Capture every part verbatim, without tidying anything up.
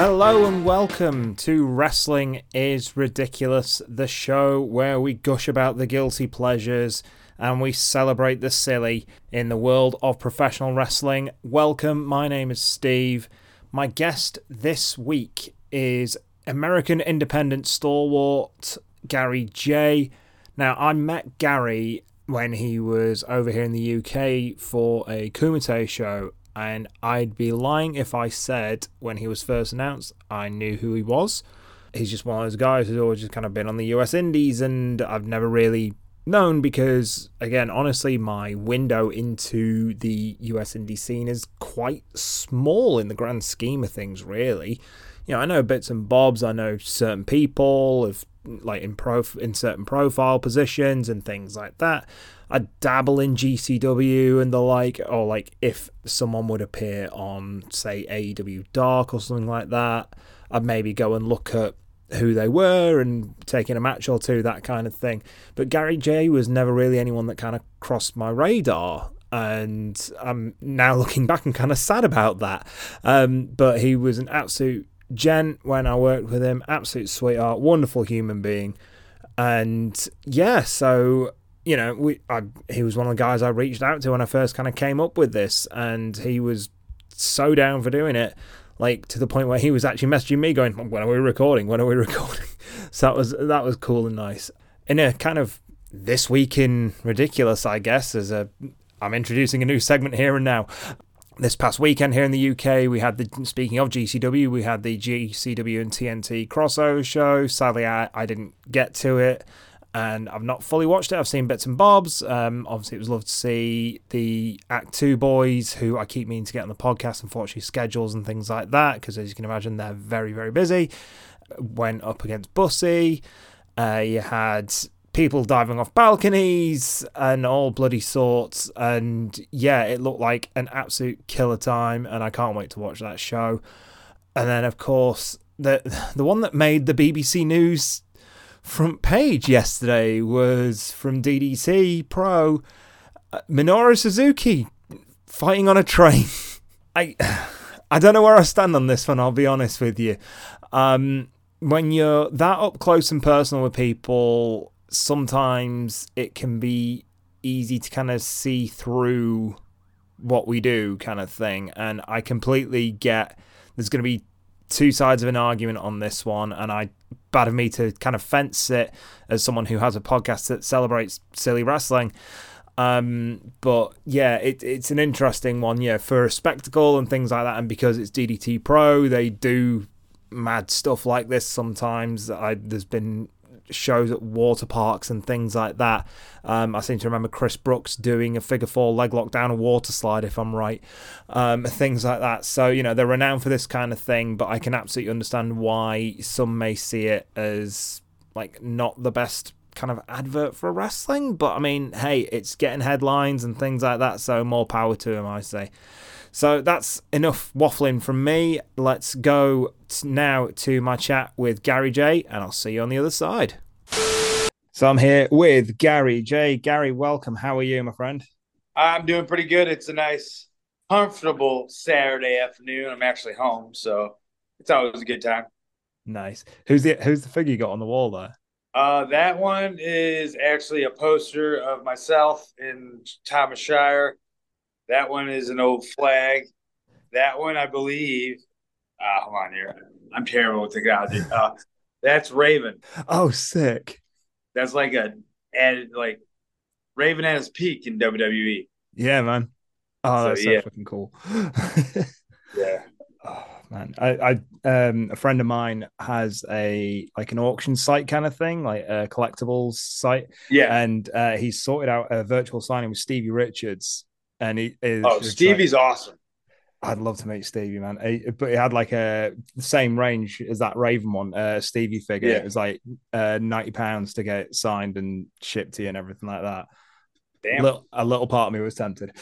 Hello and welcome to Wrestling is Ridiculous, the show where we gush about the guilty pleasures and we celebrate the silly in the world of professional wrestling. Welcome, my name is Steve. My guest this week is American independent stalwart Gary Jay. Now, I met Gary when he was over here in the U K for a Kumite show, and I'd be lying if I said when he was first announced I knew who he was. He's just one of those guys who's always just kind of been on the U S Indies, and I've never really known because, again, honestly, my window into the U S indie scene is quite small in the grand scheme of things, really. You know, I know bits and bobs, I know certain people, if, like in, prof- in certain profile positions and things like that. I dabble in G C W and the like, or like if someone would appear on, say, A E W Dark or something like that, I'd maybe go and look at who they were and take in a match or two, that kind of thing. But Gary Jay was never really anyone that kind of crossed my radar, and I'm now looking back and kind of sad about that. Um, but he was an absolute gent when I worked with him, absolute sweetheart, wonderful human being, and yeah, so... You know, we I, he was one of the guys I reached out to when I first kind of came up with this, and he was so down for doing it, like to the point where he was actually messaging me going, "When are we recording? When are we recording?" So that was that was cool and nice. In a kind of this week in ridiculous, I guess, as a I'm introducing a new segment here and now. This past weekend here in the U K, we had the, speaking of G C W, we had the G C W and T N T crossover show. Sadly, I, I didn't get to it, and I've not fully watched it. I've seen bits and bobs. Um, obviously, it was lovely to see the Act two boys, who I keep meaning to get on the podcast, unfortunately, schedules and things like that, because as you can imagine, they're very, very busy. Went up against Bussy. Uh, you had people diving off balconies and all bloody sorts. And yeah, it looked like an absolute killer time, and I can't wait to watch that show. And then, of course, the the one that made the B B C News front page yesterday was from D D T Pro, uh, Minoru Suzuki fighting on a train. I I don't know where I stand on this one, I'll be honest with you. Um, when you're that up close and personal with people, sometimes it can be easy to kind of see through what we do, kind of thing. And I completely get there's going to be two sides of an argument on this one, and I bad of me to kind of fence it as someone who has a podcast that celebrates silly wrestling. Um, but yeah, it, it's an interesting one, yeah, for a spectacle and things like that. And because it's D D T Pro, they do mad stuff like this sometimes. I, there's been shows at water parks and things like that. Um, I seem to remember Chris Brooks doing a figure four leg lock down a water slide, if I'm right. Um, things like that. So, you know, they're renowned for this kind of thing, but I can absolutely understand why some may see it as, like, not the best kind of advert for wrestling. But, I mean, hey, it's getting headlines and things like that, so more power to him, I say. So that's enough waffling from me. Let's go t- now to my chat with Gary Jay, and I'll see you on the other side. So I'm here with Gary Jay. Gary, welcome. How are you, my friend? I'm doing pretty good. It's a nice, comfortable Saturday afternoon. I'm actually home, so it's always a good time. Nice. Who's the Who's the figure you got on the wall there? Uh, that one is actually a poster of myself in Thomas Shire. That one is an old flag. That one, I believe. Uh, hold on here. I'm terrible with technology. Uh, that's Raven. Oh, sick. That's like a added like Raven at his peak in W W E. Yeah, man. Oh, So that's so yeah, fucking cool. yeah. Oh man, I, I um a friend of mine has a like an auction site kind of thing, like a collectibles site, Yeah. and uh, he's sorted out a virtual signing with Stevie Richards, and he is Oh, it's like Stevie's awesome. I'd love to meet Stevie, man. He, but he had like a the same range as that Raven one, uh, Stevie figure. Yeah. It was like uh, ninety pounds to get it signed and shipped to you and everything like that. Damn. Little, a little part of me was tempted.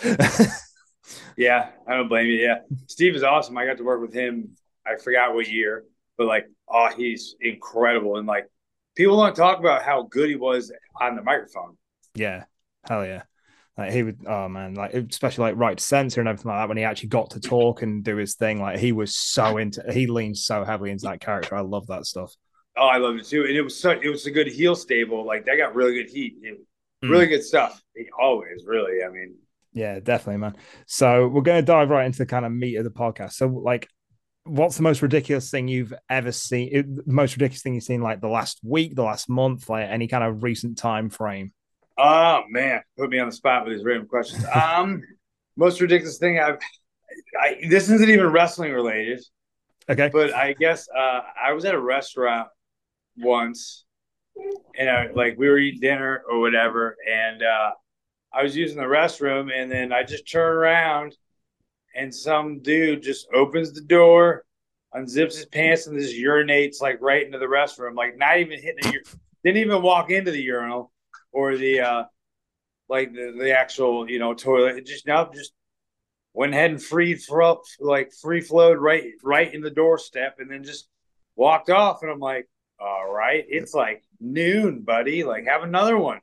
Yeah, I don't blame you. Yeah. Steve is awesome. I got to work with him. I forgot what year, but like, oh, he's incredible. And like, people don't talk about how good he was on the microphone. Yeah, hell yeah. Like he would, oh man, like especially like right to censor and everything like that. When he actually got to talk and do his thing, like he was so into, he leaned so heavily into that character. I love that stuff. Oh, I loved it too, and it was such it was a good heel stable. Like that got really good heat, it, really Mm. good stuff. Always, really. I mean, Yeah, definitely, man. So we're going to dive right into the kind of meat of the podcast. So, like, what's the most ridiculous thing you've ever seen? The most ridiculous thing you've seen, like the last week, the last month, like any kind of recent time frame? oh man, put me on the spot with these random questions. Um, most ridiculous thing I've I, this isn't even wrestling related, Okay. but I guess uh, I was at a restaurant once, and I, like we were eating dinner or whatever, and uh, I was using the restroom, and then I just turn around, and some dude just opens the door, unzips his pants, and just urinates like right into the restroom, like not even hitting it. Didn't even walk into the urinal or the uh, like the, the actual you know toilet. It just now just went ahead and free throw like free flowed right right in the doorstep, and then just walked off. And I'm like, all right, it's like noon, buddy. Like have another one.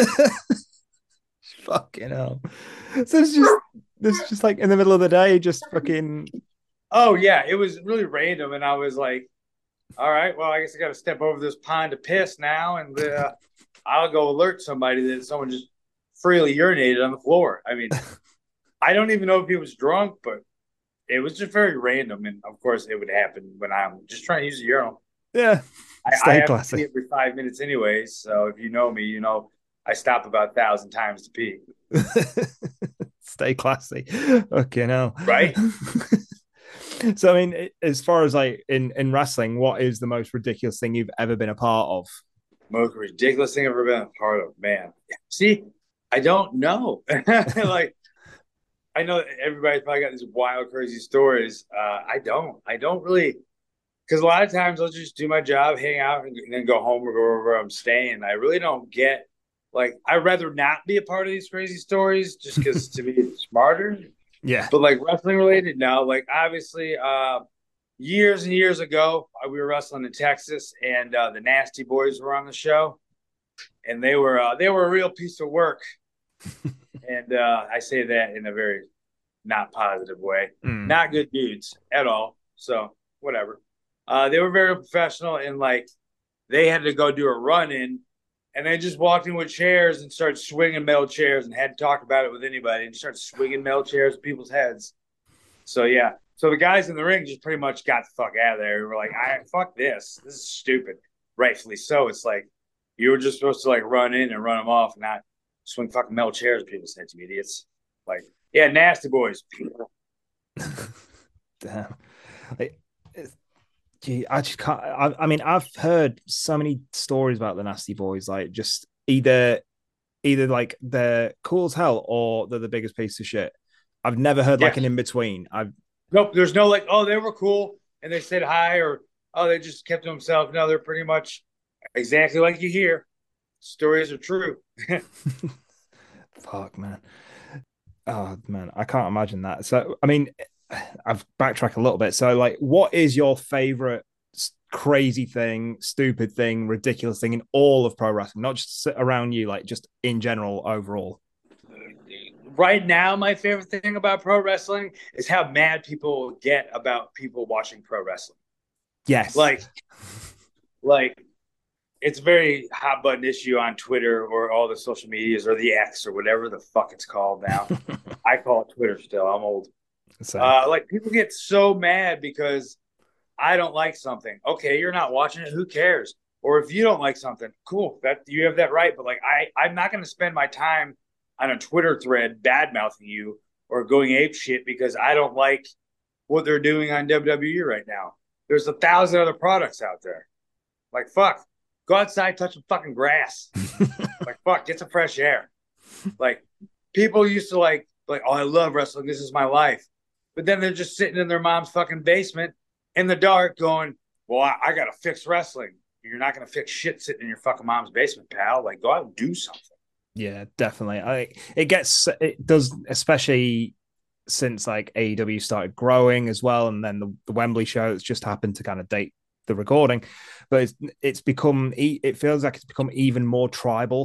Fucking hell. So it's just, this is just like in the middle of the day, just fucking. Oh yeah, it was really random, and I was like, all right, well, I guess I got to step over this pond of piss now, and uh, I'll go alert somebody that someone just freely urinated on the floor. I mean, I don't even know if he was drunk, but it was just very random. And of course, it would happen when I'm just trying to use the urinal. Yeah. I, I Stay have to pee classy. every five minutes anyways. So if you know me, you know I stop about a thousand times to pee. Stay classy. Okay, now. Right? So I mean, as far as like in in wrestling, what is the most ridiculous thing you've ever been a part of? Most ridiculous thing I've ever been a part of, man. See, I don't know. Like I know everybody's probably got these wild, crazy stories. Uh, I don't. I don't really, because a lot of times I'll just do my job, hang out, and, and then go home or go wherever I'm staying. I really don't get like I'd rather not be a part of these crazy stories just because to me it's smarter. Yeah. But like wrestling related, no. Like obviously, uh, years and years ago, uh, we were wrestling in Texas, and uh, the Nasty Boys were on the show, and they were uh, they were a real piece of work. And uh, I say that in a very not positive way. Mm. Not good dudes at all. So whatever. Uh, they were very professional, and like they had to go do a run in, and they just walked in with chairs and started swinging metal chairs and had to talk about it with anybody and started swinging metal chairs at people's heads. So yeah. So the guys in the ring just pretty much got the fuck out of there. We were like, I fuck this. This is stupid. Rightfully so. It's like you were just supposed to like run in and run them off, not swing fucking metal chairs at people's heads, you idiots. Like, yeah, Nasty Boys. Damn. Like, gee, I just can't. I, I mean, I've heard so many stories about the Nasty Boys. Like, just either, either like they're cool as hell or they're the biggest piece of shit. I've never heard like Yeah. an in between. I've Nope. There's no like, oh, they were cool and they said hi, or oh, they just kept to themselves. No, they're pretty much exactly like you hear. Stories are true. fuck, man. Oh man, I can't imagine that. So, I mean, I've backtracked a little bit. So, like, what is your favorite crazy thing, stupid thing, ridiculous thing in all of pro wrestling? Not just around you, like just in general, overall. Right now, my favorite thing about pro wrestling is how mad people get about people watching pro wrestling. Yes. Like, like it's a very hot button issue on Twitter or all the social medias or the X or whatever the fuck it's called now. I call it Twitter still. I'm old. Uh, like people get so mad because I don't like something. Okay, you're not watching it. Who cares? Or if you don't like something, cool. That you have that right. But like I, I'm not going to spend my time on a Twitter thread bad mouthing you or going ape shit because I don't like what they're doing on W W E right now. There's a thousand other products out there. Like fuck, go outside, touch some fucking grass. Like fuck, get some fresh air. Like people used to like like oh I love wrestling. This is my life. But then they're just sitting in their mom's fucking basement in the dark going, well, I, I got to fix wrestling. You're not going to fix shit sitting in your fucking mom's basement, pal. Like, go out and do something. Yeah, definitely. I it gets it does, especially since like A E W started growing as well, and then the, the Wembley show that's just happened to kind of date the recording, but it's it's become it feels like it's become even more tribal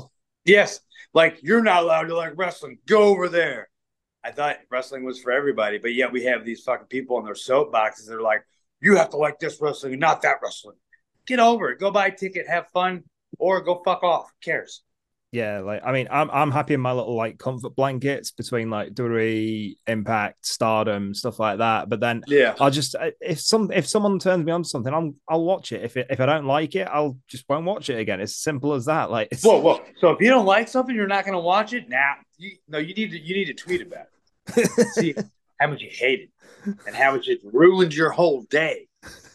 Yes, like you're not allowed to like wrestling. Go over there. I thought wrestling was for everybody, but yet we have these fucking people in their soapboxes. They're like, you have to like this wrestling and not that wrestling. Get over it. Go buy a ticket, have fun, or go fuck off. Who cares? Yeah, like I mean, I'm I'm happy in my little like comfort blankets between like W W E, Impact, Stardom, stuff like that. But then Yeah. I'll just if some if someone turns me on to something, I'm I'll watch it. If it, if I don't like it, I'll just won't watch it again. It's simple as that. Like it's Whoa, whoa. So if you don't like something, you're not going to watch it. Nah, you, no, you need to you need to tweet about it. See how much you hate it and how much it ruined your whole day.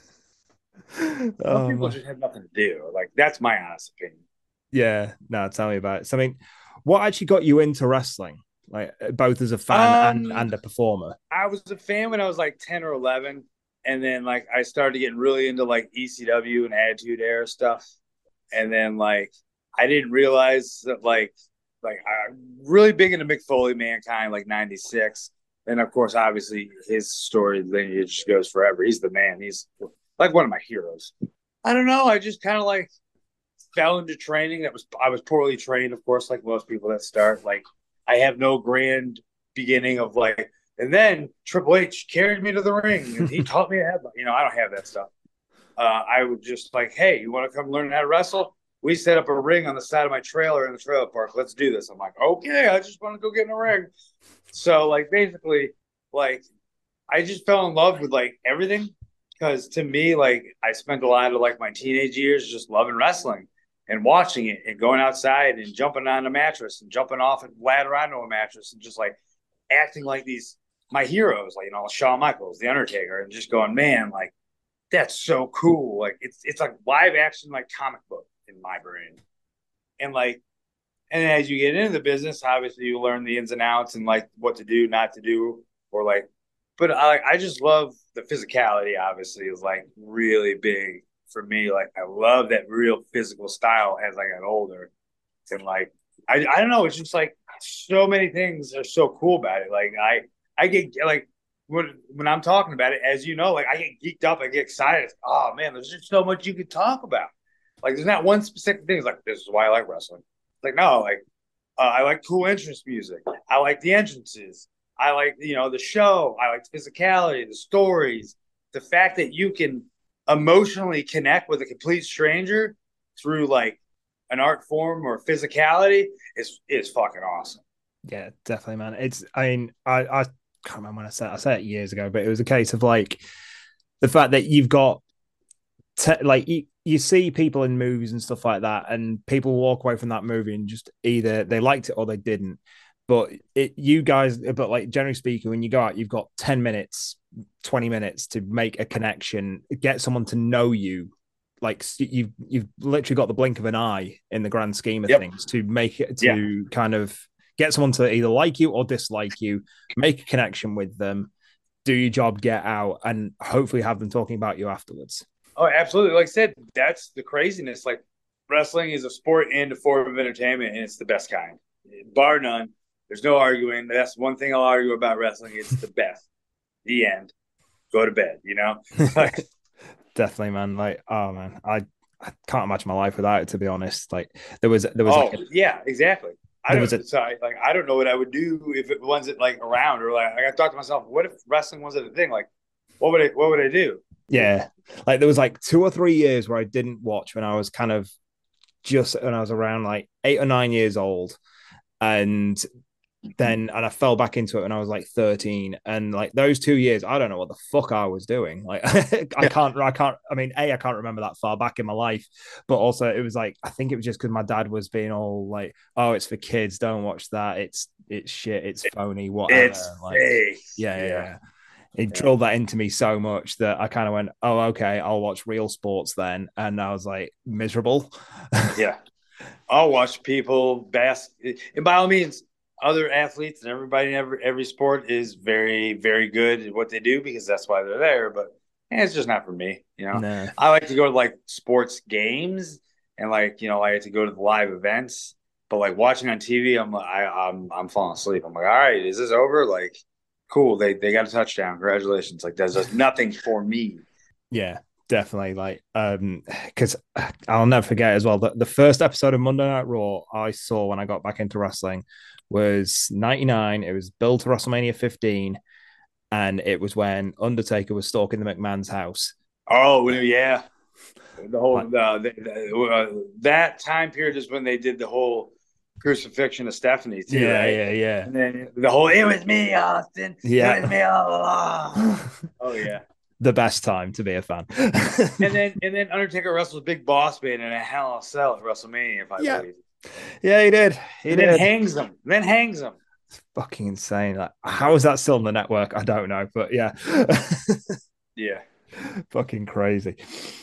Some oh people my. just have nothing to do. Like that's my honest opinion. Yeah, no, tell me about it. So I mean, what actually got you into wrestling? Like both as a fan and Um, and a performer. I was a fan when I was like ten or eleven, and then like I started getting really into like E C W and Attitude Era stuff, and then like I didn't realize that like like I'm really big into Mick Foley, Mankind, like ninety-six, and of course, obviously his story lineage goes forever. He's the man. He's like one of my heroes. I don't know. I just kind of like fell into training. That was I was poorly trained, of course, like most people that start. Like I have no grand beginning of like, and then Triple H carried me to the ring and he taught me a headlock. You know, I don't have that stuff. Uh, I would just like, hey, you want to come learn how to wrestle? We set up a ring on the side of my trailer in the trailer park. Let's do this. I'm like, okay, I just want to go get in the ring. So like basically, like I just fell in love with like everything because to me, like I spent a lot of like my teenage years just loving wrestling and watching it and going outside and jumping on a mattress and jumping off and ladder onto a mattress and just like acting like these my heroes, like you know, Shawn Michaels, The Undertaker, and just going, man, like that's so cool. Like it's it's like live action like comic book in my brain. And like and as you get into the business, obviously you learn the ins and outs and like what to do, not to do, or like but I I just love the physicality, obviously, is like really big for me. Like I love that real physical style as I got older. And like I I don't know, it's just like so many things are so cool about it. Like I I get like when when I'm talking about it, as you know, like I get geeked up, I get excited. It's, oh man, there's just so much you could talk about. Like there's not one specific thing. It's like this is why I like wrestling. Like no, like uh, I like cool entrance music. I like the entrances. I like you know the show. I like the physicality, the stories, the fact that you can emotionally connect with a complete stranger through like an art form or physicality is is fucking awesome. Yeah, definitely, man. It's I mean, I I can't remember when I said I said it years ago, but it was a case of like the fact that you've got te- like you, you see people in movies and stuff like that, and people walk away from that movie and just either they liked it or they didn't. But it, you guys, but like generally speaking, when you go out, you've got ten minutes, twenty minutes to make a connection, get someone to know you. Like you've you've literally got the blink of an eye in the grand scheme of Yep. things to make it Yeah. to kind of get someone to either like you or dislike you, make a connection with them, do your job, get out, and hopefully have them talking about you afterwards. Oh, absolutely. Like I said, that's the craziness. Like wrestling is a sport and a form of entertainment, and it's the best kind, bar none. There's no arguing. That's one thing I'll argue about wrestling. It's the best. The end. Go to bed. You know. Definitely, man. Like, oh man, I I can't imagine my life without it. To be honest, like there was there was oh like a, yeah, exactly. I there was a don't. Sorry, like I don't know what I would do if it wasn't like around or like, like I thought to myself, what if wrestling wasn't a thing? Like, what would I what would I do? yeah, like there was like two or three years where I didn't watch when I was kind of just when I was around like eight or nine years old, and then and I fell back into it when I was like thirteen. And like those two years, I don't know what the fuck I was doing. Like I can't, I can't, I mean, A, I can't remember that far back in my life, but also it was like, I think it was just because my dad was being all like, oh, it's for kids, don't watch that. It's, it's shit, it's phony, whatever. It's like, fake. yeah, yeah, Yeah. yeah. It Yeah. drilled that into me so much that I kind of went, oh, okay, I'll watch real sports then. And I was like, miserable. Yeah. I'll watch people bask. And by all means, other athletes and everybody in every, every sport is very, very good at what they do because that's why they're there. But eh, it's just not for me. You know, No. I like to go to like sports games and like, you know, I like to go to the live events. But like watching on T V, I'm I, I'm I'm falling asleep. I'm like, all right, is this over? Like, cool. They they got a touchdown. Congratulations. Like, that does nothing for me. Yeah, definitely. Like, um, because I'll never forget as well that the first episode of Monday Night Raw I saw when I got back into wrestling was ninety-nine. It was built to WrestleMania fifteen, and it was when Undertaker was stalking the McMahon's house. Oh yeah, the Like, whole uh, the, the, uh, that time period is when they did the whole crucifixion of Stephanie too, yeah, right? yeah, yeah, And then the whole "it was me, Austin, it was yeah. me all along." Oh yeah. The best time to be a fan. And then and then Undertaker wrestles Big Boss Man in a Hell in a Cell at WrestleMania, if I Yeah, believe. yeah, he did. He And then did. hangs them. Then hangs them. Fucking insane. Like, how is that still on the network? I don't know, but yeah, Yeah. fucking crazy.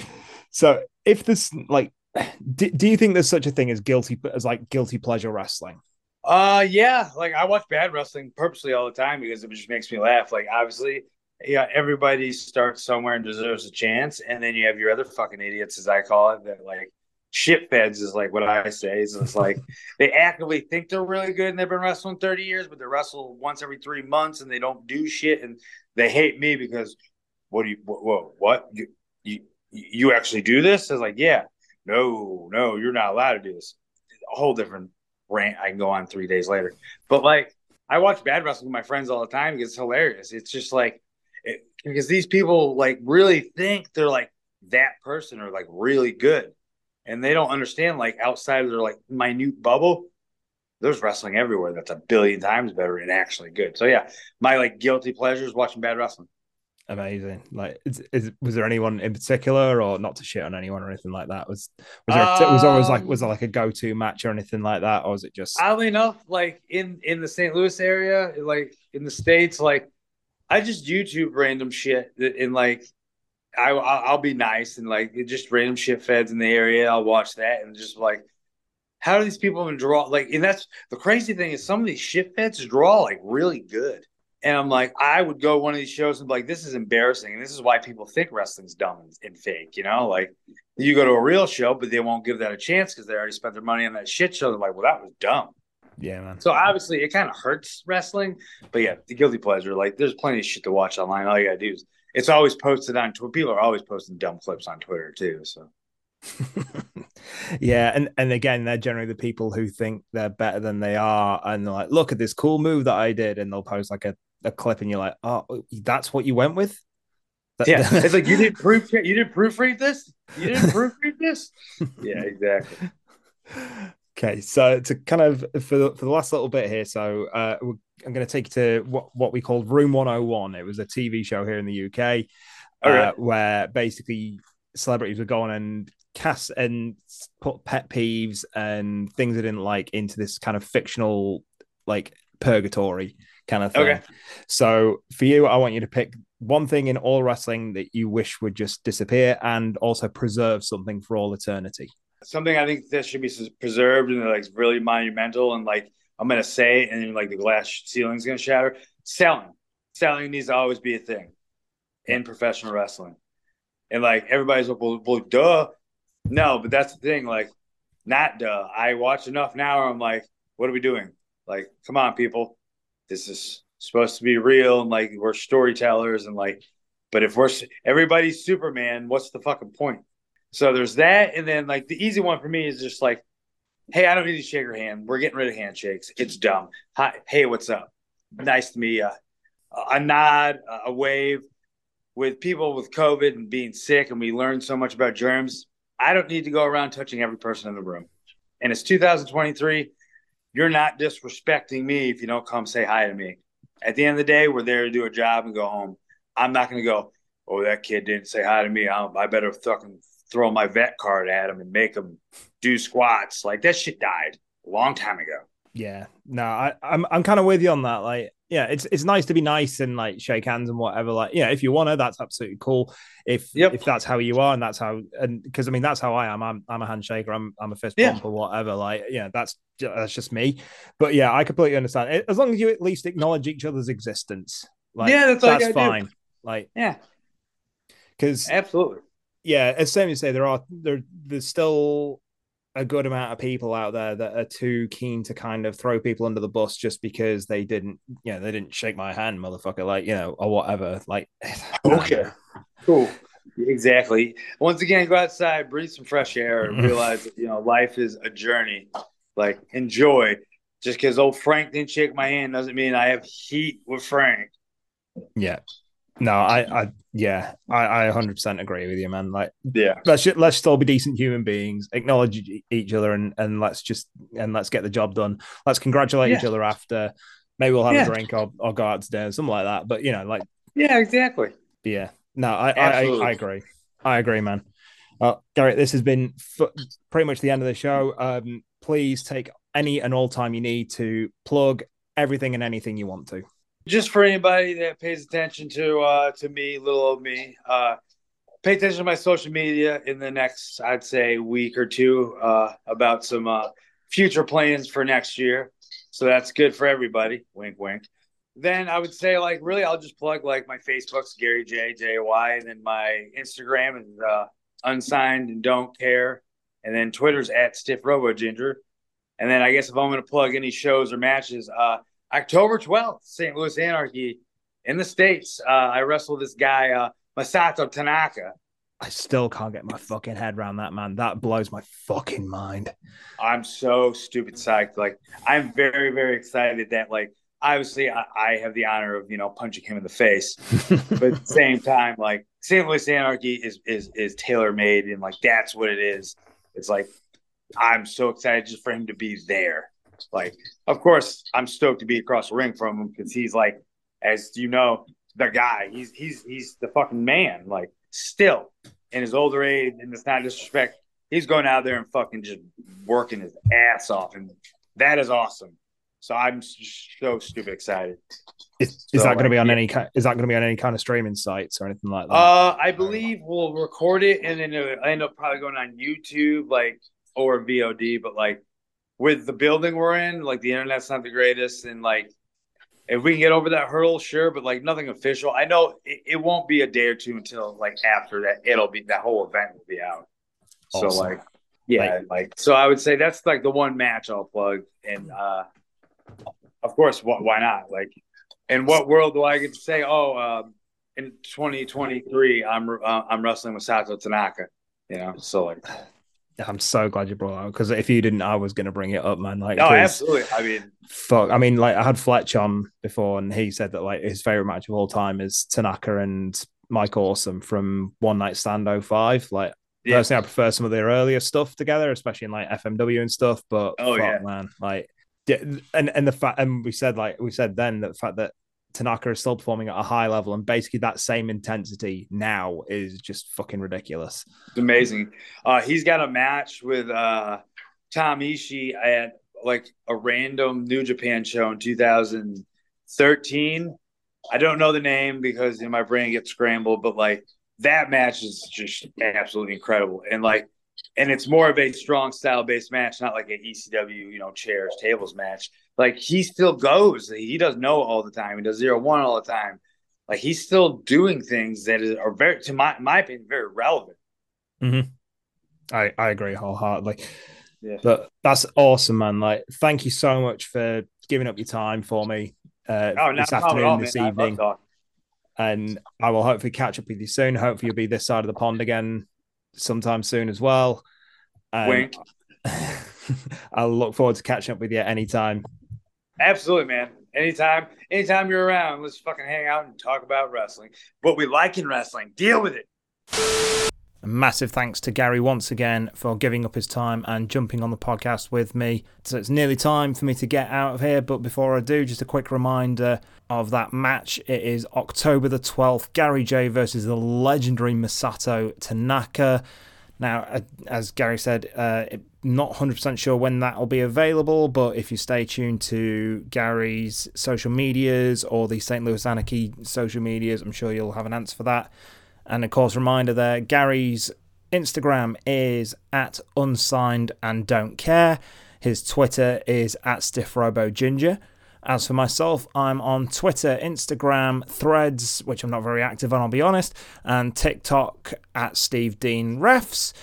So, if this like, do, do you think there's such a thing as guilty as like guilty pleasure wrestling? Uh yeah, like I watch bad wrestling purposely all the time because it just makes me laugh. Like obviously, yeah, everybody starts somewhere and deserves a chance, and then you have your other fucking idiots, as I call it, that like shit feds is like what I say. Is it's like they actively think they're really good and they've been wrestling thirty years, but they wrestle once every three months and they don't do shit, and they hate me because what do you whoa what you you you actually do this? I was like, yeah, no, no, you're not allowed to do this. A whole different rant I can go on three days later. But like I watch bad wrestling with my friends all the time because it's hilarious. It's just like it, because these people like really think they're like that person or like really good. And they don't understand like outside of their like minute bubble, there's wrestling everywhere that's a billion times better and actually good. So yeah, my like guilty pleasure is watching bad wrestling. Amazing. Like, is, is was there anyone in particular, or not to shit on anyone or anything like that? Was was there was always like was there Um like a go to match or anything like that, or was it just oddly enough, like in in the Saint Louis area, like in the States, like I just YouTube random shit and like I I'll, I'll be nice and like just random shit feds in the area. I'll watch that and just like how do these people even draw like and that's the crazy thing is some of these shit feds draw like really good. And I'm like, I would go one of these shows and be like, this is embarrassing. And this is why people think wrestling's dumb and, and fake, you know? Like you go to a real show, but they won't give that a chance because they already spent their money on that shit show. They're like, well, that was dumb. yeah, man? So obviously it kind of hurts wrestling, but yeah, the guilty pleasure. Like there's plenty of shit to watch online. All you gotta do is it's always posted on Twitter. People are always posting dumb clips on Twitter too. So Yeah, and and again, they're generally the people who think they're better than they are, and they're like, "Look at this cool move that I did," and they'll post like a, a clip, and you're like, "Oh, that's what you went with." yeah, it's like you didn't proof you didn't proofread this. You didn't proofread this. Yeah, exactly. Okay, so to kind of for the, for the last little bit here, so uh, I'm going to take you to what what we called Room one oh one. It was a T V show here in the U K, uh, Okay. where basically celebrities would go on and cast and put pet peeves and things they didn't like into this kind of fictional like purgatory kind of thing. Okay. So for you, I want you to pick one thing in all wrestling that you wish would just disappear and also preserve something for all eternity. Something I think that should be preserved and like really monumental and like I'm gonna say it and then like the glass ceiling's gonna shatter. Selling, selling needs to always be a thing in professional wrestling. And like everybody's like, well, well, duh. No, but that's the thing. Like, not duh. I watch enough now where I'm like, what are we doing? Like, come on, people. This is supposed to be real and like we're storytellers and like, but if we're everybody's Superman, what's the fucking point? So there's that, and then like the easy one for me is just like, hey, I don't need to shake your hand. We're getting rid of handshakes. It's dumb. Hi, hey, what's up? Nice to meet you. A nod, a wave. With people with COVID and being sick, and we learned so much about germs, I don't need to go around touching every person in the room. And it's two thousand twenty-three. You're not disrespecting me if you don't come say hi to me. At the end of the day, we're there to do a job and go home. I'm not going to go, oh, that kid didn't say hi to me. I, I better fucking throw my vet card at him and make him do squats. Like that shit died a long time ago. Yeah, no, I, I'm I'm kind of with you on that. Like, yeah, it's it's nice to be nice and like shake hands and whatever. Like, yeah, if you want to, that's absolutely cool. If Yep. if that's how you are and that's how, and because I mean that's how I am. I'm I'm a handshaker. I'm I'm a fist Yeah. bump or whatever. Like, yeah, that's that's just me. But yeah, I completely understand. As long as you at least acknowledge each other's existence, like Yeah, that's all that's you gotta fine. do. Like, Yeah, because absolutely. yeah, as same as say, there are there there's still a good amount of people out there that are too keen to kind of throw people under the bus just because they didn't, you know, they didn't shake my hand, motherfucker, like, you know, or whatever. Like, Okay, cool. Exactly. Once again, go outside, breathe some fresh air, and realize that, you know, life is a journey. Like, enjoy. Just because old Frank didn't shake my hand doesn't mean I have heat with Frank. Yeah. No, I, I, yeah, I, I one hundred percent agree with you, man. Like, yeah, let's just, let's still be decent human beings, acknowledge each other, and and let's just and let's get the job done. Let's congratulate yeah. each other after. Maybe we'll have yeah. a drink or, or go out to dinner, something like that. But you know, like, yeah, exactly. Yeah, no, I, I, I agree. I agree, man. Uh, Garrett, this has been f- pretty much the end of the show. Um, please take any and all time you need to plug everything and anything you want to. Just for anybody that pays attention to uh, to me, little old me, uh, pay attention to my social media in the next, I'd say, week or two uh, about some uh, future plans for next year. So that's good for everybody. Wink, wink. Then I would say, like, really, I'll just plug, like, my Facebook's Gary J, J Y, and then my Instagram is uh, unsigned and don't care. And then Twitter's at Stiff Robo Ginger. And then I guess if I'm going to plug any shows or matches, uh, October twelfth, Saint Louis Anarchy in the States. Uh, I wrestled this guy, uh, Masato Tanaka. I still can't get my fucking head around that, man. That blows my fucking mind. I'm so stupid psyched. Like, I'm very, very excited that, like, obviously I, I have the honor of, you know, punching him in the face. But at the same time, like, Saint Louis Anarchy is is is tailor-made, and, like, that's what it is. It's like, I'm so excited just for him to be there. Like, of course, I'm stoked to be across the ring from him because he's, like, as you know, the guy. He's he's he's the fucking man. Like, still in his older age, and it's not disrespect. He's going out there and fucking just working his ass off, and that is awesome. So I'm so stupid excited. Is, is so, that going to be on yeah. any? Is that going to be on any kind of streaming sites or anything like that? Uh, I believe we'll record it, and then it'll end up probably going on YouTube, like, or V O D. But, like, with the building we're in, like, the internet's not the greatest, and, like, if we can get over that hurdle, sure, but, like, nothing official. I know it, it won't be a day or two until, like, after that, it'll be that whole event will be out. Awesome. So, like, yeah, like, like, so I would say that's, like, the one match I'll plug, and uh, of course, wh- why not? Like, in what world do I get to say, oh, um, in twenty twenty-three, I'm uh, I'm wrestling with Sato Tanaka, you know? So, like, I'm so glad you brought it up, because if you didn't, I was going to bring it up, man. Like, no, absolutely. I mean, fuck. I mean, like, I had Fletch on before, and he said that, like, his favorite match of all time is Tanaka and Mike Awesome from One Night Stand oh five. Like, yeah. Personally, I prefer some of their earlier stuff together, especially in, like, F M W and stuff. But oh fuck, yeah, man, like, and and the fact, and we said, like, we said then that the fact that Tanaka is still performing at a high level, and basically that same intensity now is just fucking ridiculous. It's amazing. Uh, he's got a match with uh, Tom Ishii at, like, a random New Japan show in two thousand thirteen. I don't know the name because, you know, my brain gets scrambled, but, like, that match is just absolutely incredible. And, like, and it's more of a strong style based match, not like an E C W, you know, chairs, tables match. Like, he still goes. He does no all the time. He does zero one all the time. Like, he's still doing things that are very, to my my opinion, very relevant. Mm-hmm. I I agree wholeheartedly. Yeah. But that's awesome, man. Like, thank you so much for giving up your time for me uh, oh, this afternoon, all, this man. evening. And I will hopefully catch up with you soon. Hopefully you'll be this side of the pond again sometime soon as well. Um, Wink. I'll look forward to catching up with you anytime. Absolutely, man. Anytime, anytime you're around, let's fucking hang out and talk about wrestling. What we like in wrestling, deal with it. A massive thanks to Gary once again for giving up his time and jumping on the podcast with me. So it's nearly time for me to get out of here, but before I do, just a quick reminder of that match. It is October the twelfth, Gary J versus the legendary Masato Tanaka. Now, as Gary said, uh, not one hundred percent sure when that will be available, but if you stay tuned to Gary's social medias or the Saint Louis Anarchy social medias, I'm sure you'll have an answer for that. And of course, reminder there, Gary's Instagram is at unsigned and don't care. His Twitter is at stiffroboginger. As for myself, I'm on Twitter, Instagram, Threads, which I'm not very active on, I'll be honest, and TikTok at Steve Dean Refs.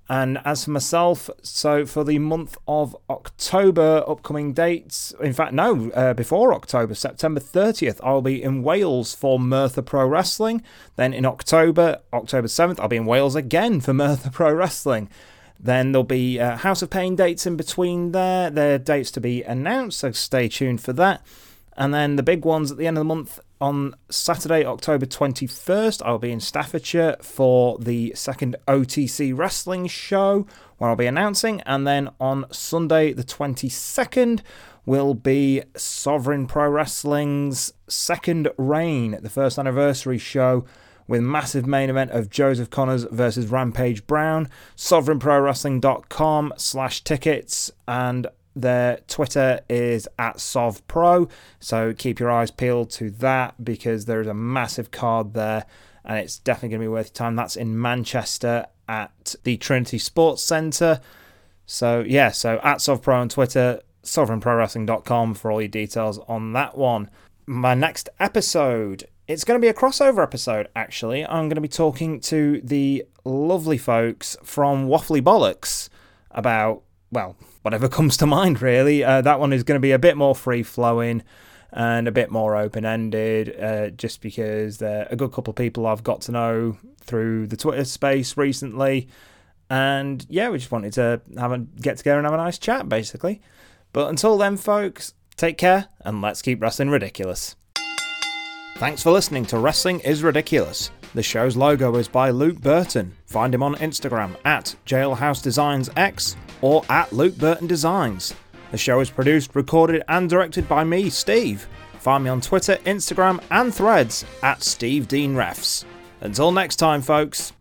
And as for myself, so for the month of October, upcoming dates, in fact, no, uh, before October, September thirtieth, I'll be in Wales for Merthyr Pro Wrestling. Then in October, October seventh, I'll be in Wales again for Merthyr Pro Wrestling. Then there'll be uh, House of Pain dates in between there. There are dates to be announced, so stay tuned for that. And then the big ones at the end of the month, on Saturday, October twenty-first, I'll be in Staffordshire for the second O T C wrestling show, where I'll be announcing. And then on Sunday, the twenty-second, will be Sovereign Pro Wrestling's second reign, the first anniversary show, with massive main event of Joseph Connors versus Rampage Brown. sovereign pro wrestling dot com slash tickets, and their Twitter is at SovPro, so keep your eyes peeled to that, because there is a massive card there, and it's definitely going to be worth your time. That's in Manchester at the Trinity Sports Centre. So yeah, so at SovPro on Twitter, sovereign pro wrestling dot com for all your details on that one. My next episode, it's going to be a crossover episode, actually. I'm going to be talking to the lovely folks from Waffly Bollocks about, well, whatever comes to mind, really. Uh, that one is going to be a bit more free-flowing and a bit more open-ended, uh, just because they're a good couple of people I've got to know through the Twitter space recently. And, yeah, we just wanted to have a get together and have a nice chat, basically. But until then, folks, take care, and let's keep wrestling ridiculous. Thanks for listening to Wrestling is Ridiculous. The show's logo is by Luke Burton. Find him on Instagram at Jailhouse Designs X or at Luke Burton Designs. The show is produced, recorded and directed by me, Steve. Find me on Twitter, Instagram and Threads at Steve Dean Refs. Until next time, folks.